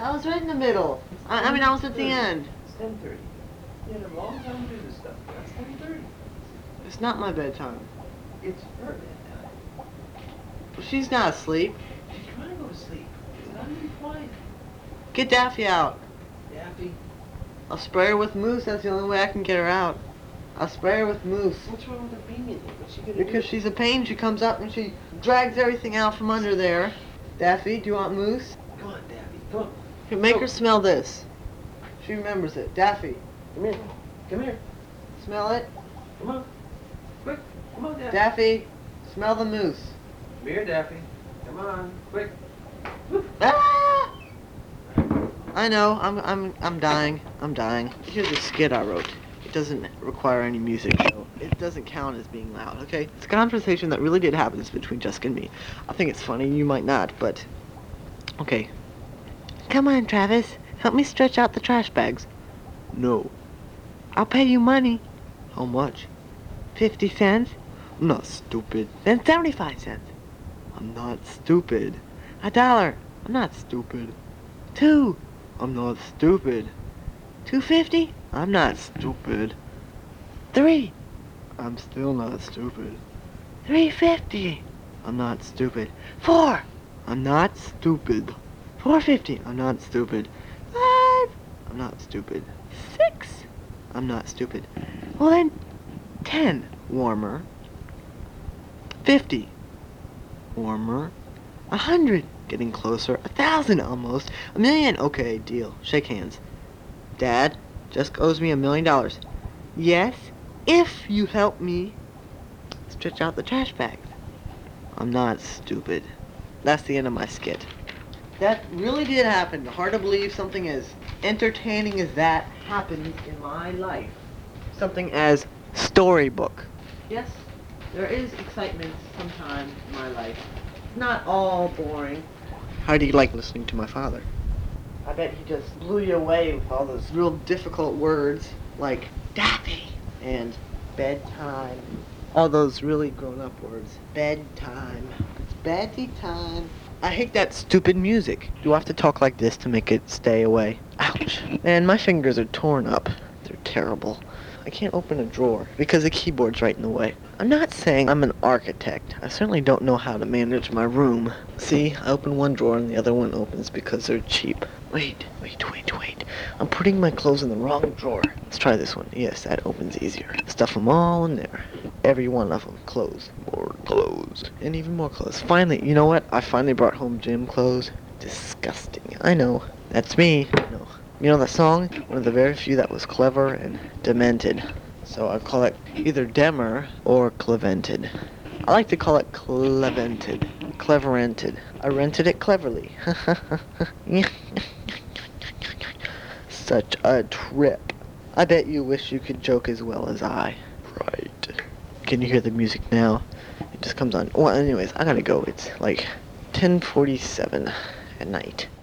I was right in the middle. I mean, I was at the end. It's 10:30. You had a long time to do this stuff. That's 10:30. It's not my bedtime. It's her bedtime. She's not asleep. She's trying to go to sleep. It's not even quiet. Get Daffy out. Daffy. I'll spray her with mousse. That's the only way I can get her out. I'll spray her with mousse. What's wrong with her being in here? What's she gonna do? Because she's a pain. She comes up and she drags everything out from under there. Daffy, do you want mousse? Come on, Daffy. Come on. Here, make her smell this. She remembers it. Daffy, Come here. Come here. smell it. Come on. Quick. Come on, Daffy. Daffy, smell the mousse. Come here, Daffy. Come on. Quick. Ah! I know. I'm dying. I'm dying. Here's a skit I wrote. It doesn't require any music, so it doesn't count as being loud, okay? It's a conversation that really did happen between Jessica and me. I think it's funny. You might not, but okay. Come on, Travis. Help me stretch out the trash bags. No. I'll pay you money. How much? 50 cents? I'm not stupid. Then 75 cents. I'm not stupid. $1. I'm not stupid. 2. I'm not stupid. 2.50? I'm not stupid. 3. I'm still not stupid. 3.50? I'm not stupid. 4. I'm not stupid. 4.50? I'm not stupid. 5. I'm not stupid. 6. I'm not stupid. Well then, 10. Warmer. 50. Warmer. 100. Getting closer. 1,000 almost. 1,000,000. Okay, deal. Shake hands. Dad, Jessica owes me $1 million. Yes, if you help me stretch out the trash bags. I'm not stupid. That's the end of my skit. That really did happen. Hard to believe something as entertaining as that happened in my life. Something as storybook. Yes, there is excitement sometimes in my life. It's not all boring. How do you like listening to my father? I bet he just blew you away with all those real difficult words like Daffy and bedtime. All those really grown-up words. Bedtime. It's bedty time. I hate that stupid music. Do I have to talk like this to make it stay away? Ouch. Man, my fingers are torn up. They're terrible. I can't open a drawer because the keyboard's right in the way. I'm not saying I'm an architect. I certainly don't know how to manage my room. See, I open one drawer and the other one opens because they're cheap. Wait. I'm putting my clothes in the wrong drawer. Let's try this one. Yes, that opens easier. Stuff them all in there. Every one of them. Clothes. More clothes. And even more clothes. Finally, you know what? I finally brought home gym clothes. Disgusting. I know. That's me. No. You know that song? One of the very few that was clever and demented. So I call it either Demer or Clevented. I like to call it Clevented. Cleverented. I rented it cleverly. Such a trip. I bet you wish you could joke as well as I. Right. Can you hear the music now? It just comes on. Well, anyways, I gotta go. It's like 10:47 at night.